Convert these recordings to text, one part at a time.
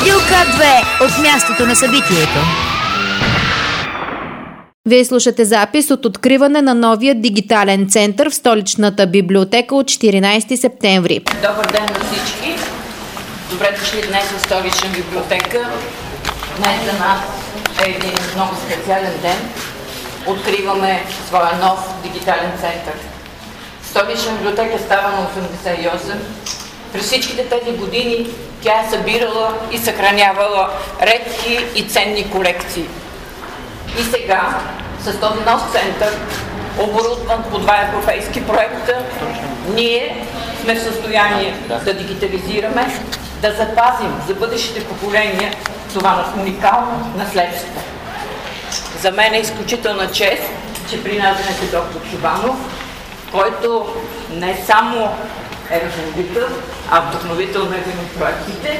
Радио К2 от мястото на събитието. Вие слушате запис от откриване на новия дигитален център в столичната библиотека от 14 септември. Добър ден на всички! Добре дошли днес в столична библиотека. Днес за нас е един много специален ден. Откриваме своя нов дигитален център. Столична библиотека става на 88. През всичките тези години тя е събирала и съхранявала редки и ценни колекции. И сега, с този нов център, оборудван по 2 европейски проекта, ние сме в състояние да дигитализираме, да запазим за бъдещите поколения това уникално наследство. За мен е изключителна чест, че при нас днес е доктор Чобанов, който не само е ръководител, а вдъхновител на един от проектите.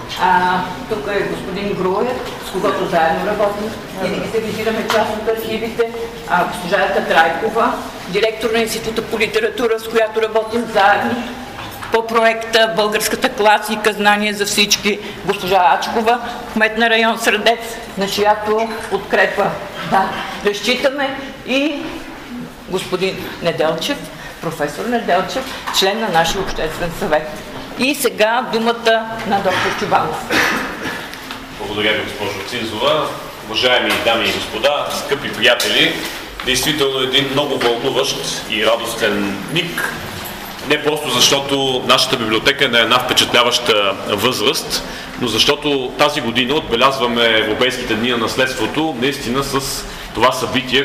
Тук е господин Груев, с когото заедно работим и дигитализираме част от архивите. Госпожа Трайкова, директор на Института по литература, с която работим заедно по проекта Българската класика, знание за всички. Госпожа Ачкова, кмет на район Средец, на чиято подкрепа разчитаме, и господин Неделчев, професор Неделчев, член на нашия обществен съвет. И сега думата на доктор Чобанов. Благодаря ви, госпожо Цинзова. Уважаеми дами и господа, скъпи приятели, действително един много вълнуващ и радостен миг. Не просто защото нашата библиотека е на една впечатляваща възраст, но защото тази година отбелязваме Европейските дни на наследството наистина с това събитие,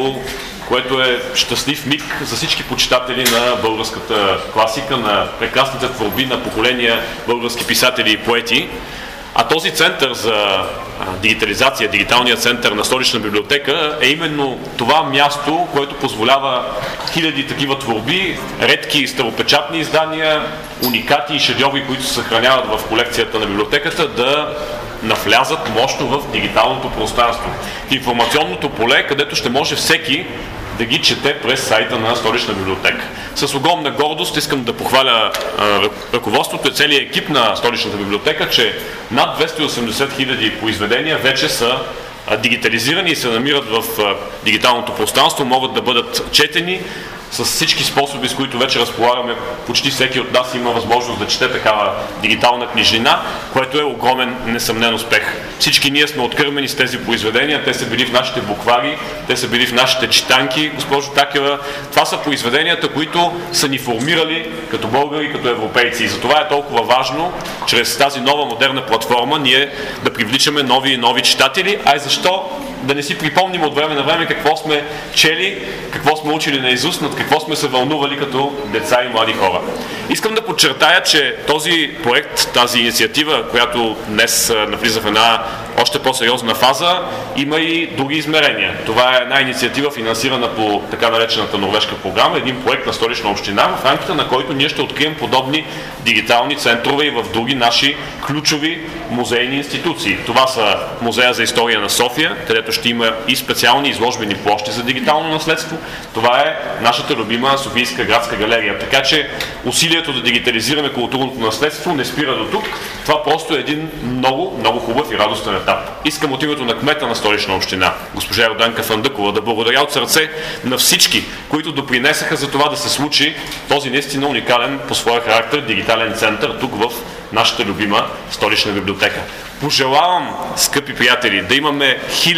което е щастлив миг за всички почитатели на българската класика, на прекрасните творби на поколения български писатели и поети. А този център за дигитализация, дигиталният център на Столична библиотека е именно това място, което позволява хиляди такива творби, редки старопечатни издания, уникати и шедьоври, които се съхраняват в колекцията на библиотеката, да навлязат мощно в дигиталното пространство, в информационното поле, където ще може всеки да ги чете през сайта на Столична библиотека. С огромна гордост искам да похваля ръководството и целият екип на Столичната библиотека, че над 280 хиляди произведения вече са дигитализирани и се намират в дигиталното пространство, могат да бъдат четени с всички способи, с които вече разполагаме. Почти всеки от нас има възможност да чете такава дигитална книжнина, което е огромен, несъмнен успех. Всички ние сме откърмени с тези произведения, те са били в нашите буквари, те са били в нашите читанки, госпожо Такева. Това са произведенията, които са ни формирали като българи, като европейци. И затова е толкова важно, чрез тази нова модерна платформа, ние да привличаме нови и нови читатели. А и защо да не си припомним от време на време какво сме чели, какво сме учили наизуст, над какво сме се вълнували като деца и млади хора. Искам да подчертая, че този проект, тази инициатива, която днес навлиза в една още по-сериозна фаза, има и други измерения. Това е една инициатива, финансирана по така наречената норвежка програма, един проект на Столична община, в рамките на който ние ще открием подобни дигитални центрове и в други наши ключови музейни институции. Това са Музея за история на София, където ще има и специални изложбени площи за дигитално наследство. Това е нашата любима Софийска градска галерия. Така че усилието да дигитализираме културното наследство не спира до тук. Това просто е един много, много хубав и радостен етап. Искам от името на кмета на Столична община, госпожа Йорданка Фандъкова, да благодаря от сърце на всички, които допринесаха за това да се случи този наистина уникален по своя характер дигитален център тук в нашата любима Столична библиотека. Пожелавам, скъпи приятели, да имаме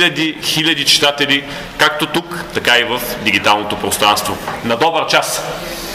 хиляди читатели, както тук, така и в дигиталното пространство. На добър час!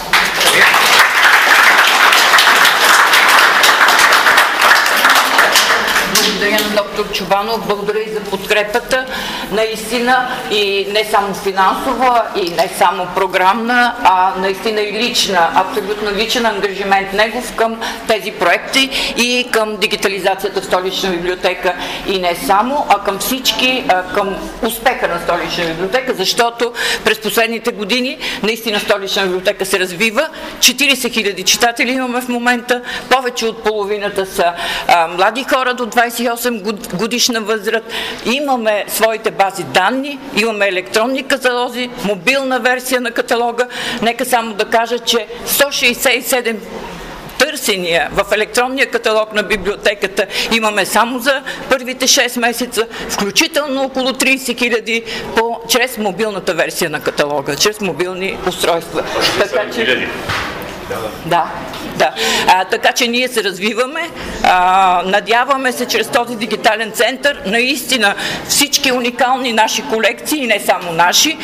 Благодаря на доктор Чобанов, благодаря и за подкрепата. Наистина и не само финансова, и не само програмна, а наистина и лична, абсолютно личен ангажимент негов към тези проекти и към дигитализацията в Столична библиотека. И не само, а към всички, към успеха на Столична библиотека, защото през последните години наистина Столична библиотека се развива. 40 000 читатели имаме в момента, повече от половината са млади хора до 28 годишна възраст. Имаме своите бази данни, имаме електронни каталози, мобилна версия на каталога. Нека само да кажа, че 167 търсения в електронния каталог на библиотеката имаме само за първите 6 месеца, включително около 30 хиляди чрез мобилната версия на каталога, чрез мобилни устройства. Така че... Да. Така че ние се развиваме, надяваме се чрез този дигитален център наистина всички уникални наши колекции, не само наши,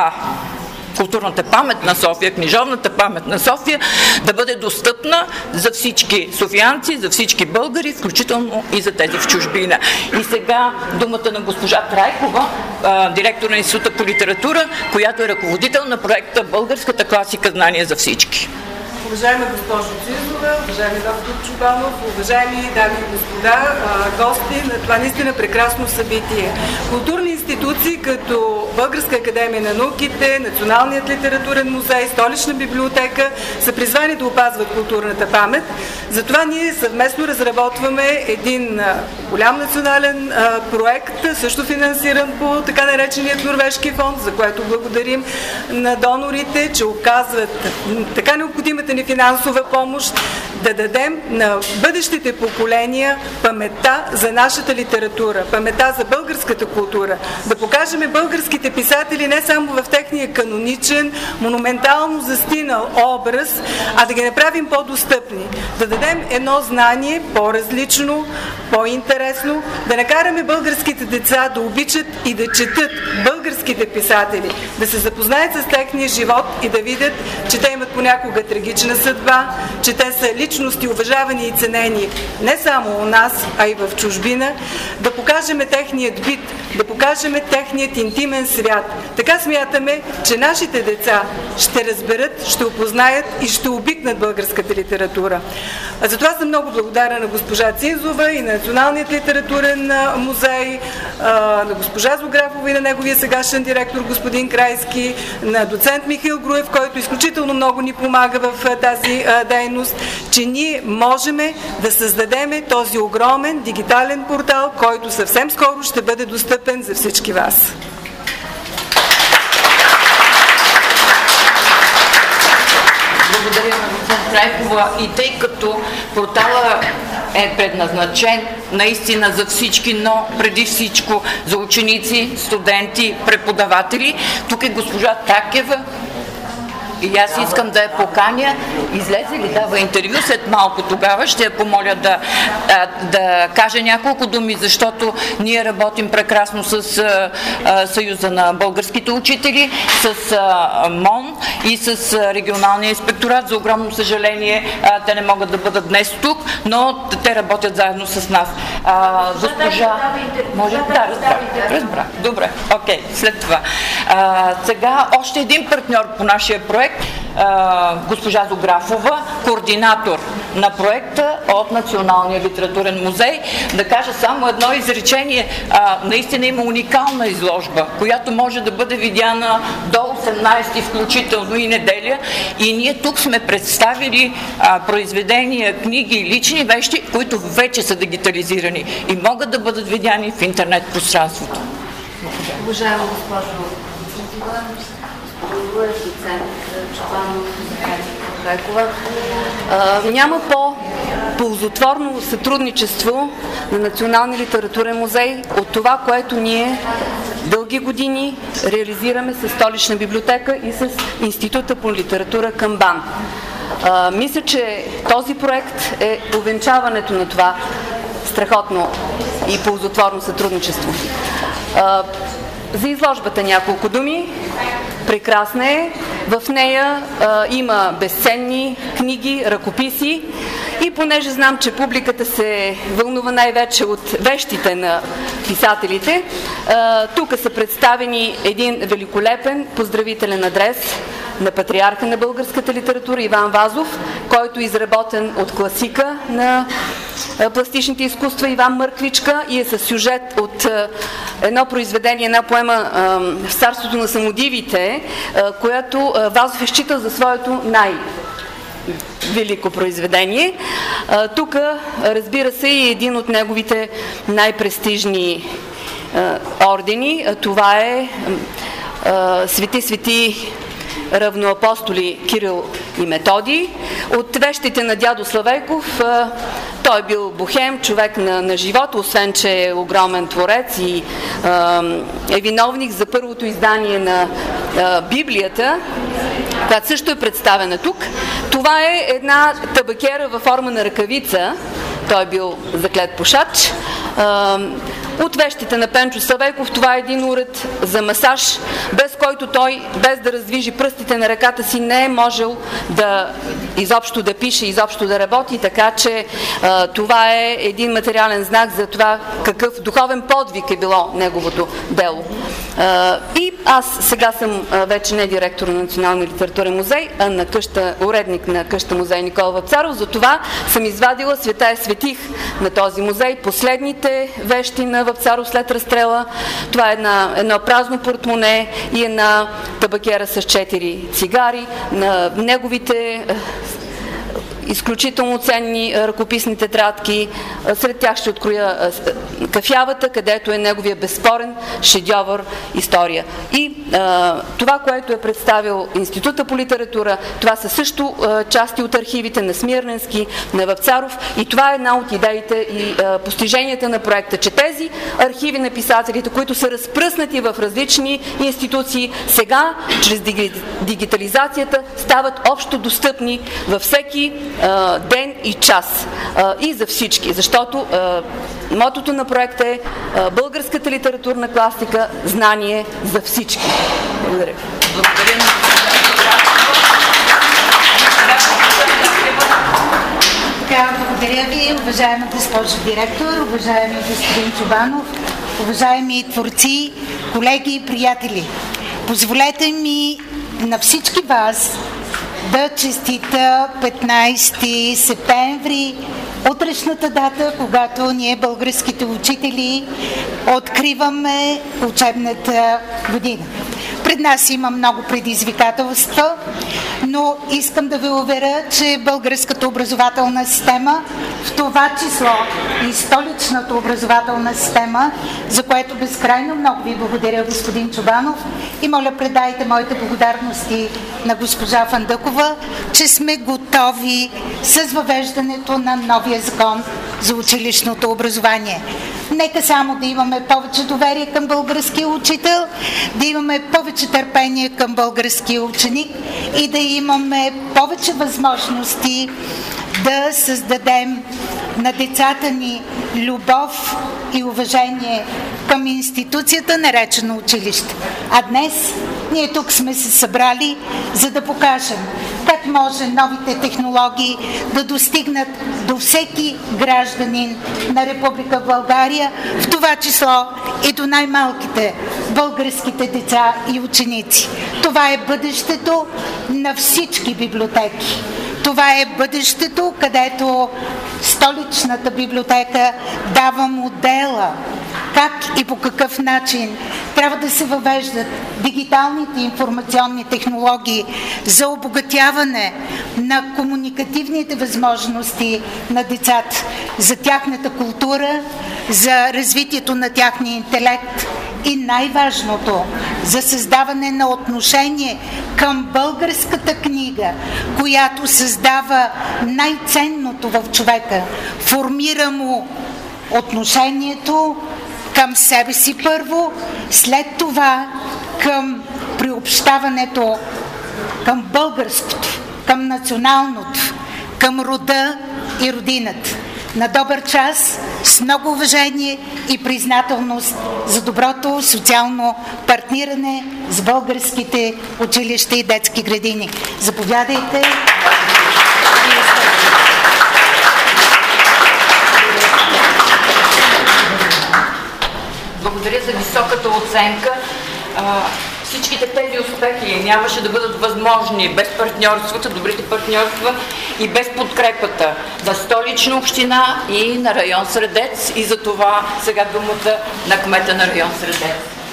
културната памет на София, книжовната памет на София да бъде достъпна за всички софиянци, за всички българи, включително и за тези в чужбина. И сега думата на госпожа Трайкова, директор на Института по литература, която е ръководител на проекта Българската класика знание за всички. Уважаема госпожо Цизова, уважаеми доктор Чубанов, уважаеми дами и господа, гости на това наистина прекрасно събитие. Културни институции като Българска академия на науките, Националният литературен музей, Столична библиотека са призвани да опазват културната памет. Затова ние съвместно разработваме един голям национален проект, също финансиран по така нареченият Норвежки фонд, за което благодарим на донорите, че оказват така необходимата ни финансова помощ, да дадем на бъдещите поколения паметта за нашата литература, паметта за българската култура, да покажем българските писатели не само в техния каноничен, монументално застинал образ, а да ги направим по-достъпни, да дадем едно знание по-различно, по-интересно, да накараме българските деца да обичат и да четат българските писатели, да се запознаят с техния живот и да видят, че те имат понякога трагична съдба, че те са личности уважавани и ценени не само у нас, а и в чужбина, да покажем техният бит, да покажем техният интимен свят. Така смятаме, че нашите деца ще разберат, ще опознаят и ще обикнат българската литература. Затова съм много благодарна на госпожа Цинзова и на Националният литературен музей, на госпожа Зографова и на неговия сегашен директор господин Крайски, на доцент Михаил Груев, който изключително много ни помага в тази дейност, че ние можем да създадем този огромен дигитален портал, който съвсем скоро ще бъде достъпен за всички вас. Благодаря на доцент Трайкова. И тъй като портала е предназначен наистина за всички, но преди всичко за ученици, студенти, преподаватели, тук е госпожа Такева. И аз искам да я поканя, излезе ли, дава интервю, след малко тогава ще я помоля да каже няколко думи, защото ние работим прекрасно с Съюза на българските учители, с МОН и с регионалния инспекторат. За огромно съжаление те не могат да бъдат днес тук, но те работят заедно с нас. Госпожа... Може? Да, разбрах. Добре, окей, след това. Сега още един партньор по нашия проект, госпожа Зографова, координатор на проекта от Националния литературен музей. Да кажа само едно изречение. Наистина има уникална изложба, която може да бъде видяна до 18 включително и неделя. И ние тук сме представили произведения, книги, лични вещи, които вече са дигитализирани и могат да бъдат видяни в интернет пространството. Уважаема госпожо няма по-ползотворно сътрудничество на Националния литературен музей от това, което ние дълги години реализираме с Столична библиотека и с Института по литература към БАН. Мисля, че този проект е увенчаването на това страхотно и ползотворно сътрудничество. За изложбата няколко думи. Прекрасна е. В нея има безценни книги, ръкописи и понеже знам, че публиката се вълнува най-вече от вещите на писателите, тук са представени един великолепен поздравителен адрес на патриарха на българската литература Иван Вазов, който е изработен от класика на пластичните изкуства Иван Мърквичка и е със сюжет от едно произведение, една поема в царството на самодивите, която Вазов е считал за своето най-велико произведение. Тук, разбира се, и един от неговите най-престижни ордени. Това е Свети равноапостоли Кирил и Методий. От вещите на дядо Славейков, той бил бохем, човек на живота, освен че е огромен творец и е виновник за първото издание на Библията, която също е представена тук. Това е една табакера във форма на ръкавица. Той е бил заклет пушач. От вещите на Пенчо Славейков това е един уред за масаж, без който той, без да раздвижи пръстите на ръката си, не е можел да изобщо да пише, изобщо да работи, така че това е един материален знак за това какъв духовен подвиг е било неговото дело. И аз сега съм вече не директор на Националния литературен музей, а на уредник на къща музей Никола Вапцаров. Затова съм извадила Света е светих на този музей, последните вещи на Вапцаров след разстрела. Това е едно празно портмоне и една табакера с 4 цигари. На неговите изключително ценни ръкописни тетрадки. Сред тях ще откроя Кафявата, където е неговия безспорен шедьовър история. И това, което е представил Института по литература, това са също части от архивите на Смирненски, на Вапцаров, и това е една от идеите и постиженията на проекта, че тези архиви на писателите, които са разпръснати в различни институции, сега, чрез дигитализацията, стават общо достъпни във всеки ден и час и за всички, защото мотото на проекта е българската литературна класика, знание за всички. Благодаря. Благодаря ви, уважаема госпожо директор, уважаеми господин Чобанов, уважаеми творци, колеги и приятели. Позволете ми на всички вас да честита 15 септември, утрешната дата, когато ние, българските учители, откриваме учебната година. Пред нас има много предизвикателства, но искам да ви уверя, че българската образователна система, в това число и столичната образователна система, за което безкрайно много ви благодаря, господин Чобанов, и моля предайте моите благодарности на госпожа Фандъкова, че сме готови с въвеждането на новия закон за училищното образование. Нека само да имаме повече доверие към българския учител, да имаме повече търпение към българския ученик и да имаме повече възможности да създадем на децата ни любов и уважение към институцията, наречена училище. А днес ние тук сме се събрали, за да покажем как може новите технологии да достигнат до всеки гражданин на Република България, в това число и до най-малките българските деца и ученици. Това е бъдещето на всички библиотеки. Това е бъдещето, където столичната библиотека дава модела как и по какъв начин трябва да се въвеждат дигиталните информационни технологии за обогатяване на комуникативните възможности на децата, за тяхната култура, за развитието на тяхния интелект и най-важното за създаване на отношение към българската книга, която създава най-ценното в човека, формира му отношението към себе си първо, след това към приобщаването към българското, към националното, към рода и родината. На добър час, с много уважение и признателност за доброто социално партниране с българските училища и детски градини. Заповядайте. Благодаря за високата оценка. Всичките тези успехи нямаше да бъдат възможни без партньорствата, добрите партньорства и без подкрепата на Столична община и на район Средец. И за това сега думата на кмета на район Средец.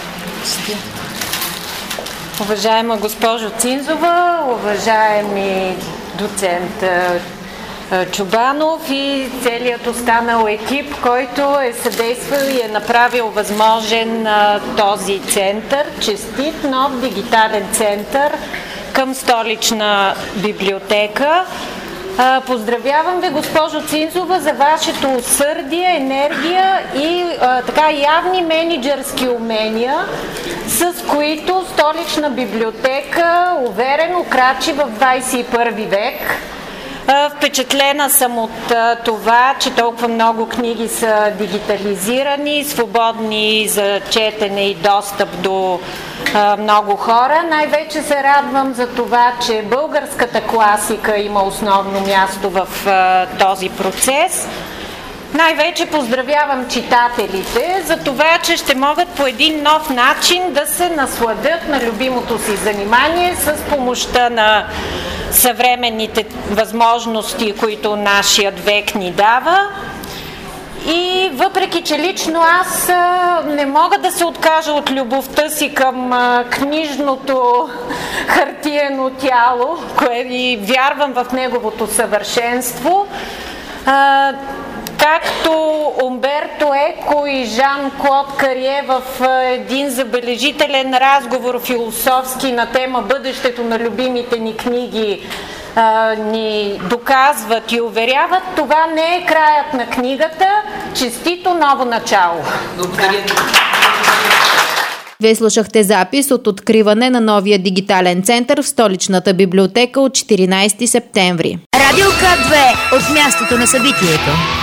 Уважаема госпожо Цинзова, уважаеми доцент Чобанов и целият останал екип, който е съдействал и е направил възможен този център, честит нов дигитален център към Столична библиотека. Поздравявам ви, госпожо Цинзова, за вашето усърдие, енергия и така явни мениджърски умения, с които Столична библиотека уверено крачи в 21 век. Впечатлена съм от това, че толкова много книги са дигитализирани, свободни за четене и достъп до много хора. Най-вече се радвам за това, че българската класика има основно място в този процес. Най-вече поздравявам читателите за това, че ще могат по един нов начин да се насладят на любимото си занимание с помощта на съвременните възможности, които нашият век ни дава. И въпреки, че лично аз не мога да се откажа от любовта си към книжното хартиено тяло, и вярвам в неговото съвършенство, както Умберто Еко и Жан-Клод Карие в един забележителен разговор философски на тема бъдещето на любимите ни книги ни доказват и уверяват, това не е краят на книгата. Честито ново начало! Благодаря. Вие слушахте запис от откриване на новия дигитален център в Столичната библиотека от 14 септември. Радио К2 от мястото на събитието.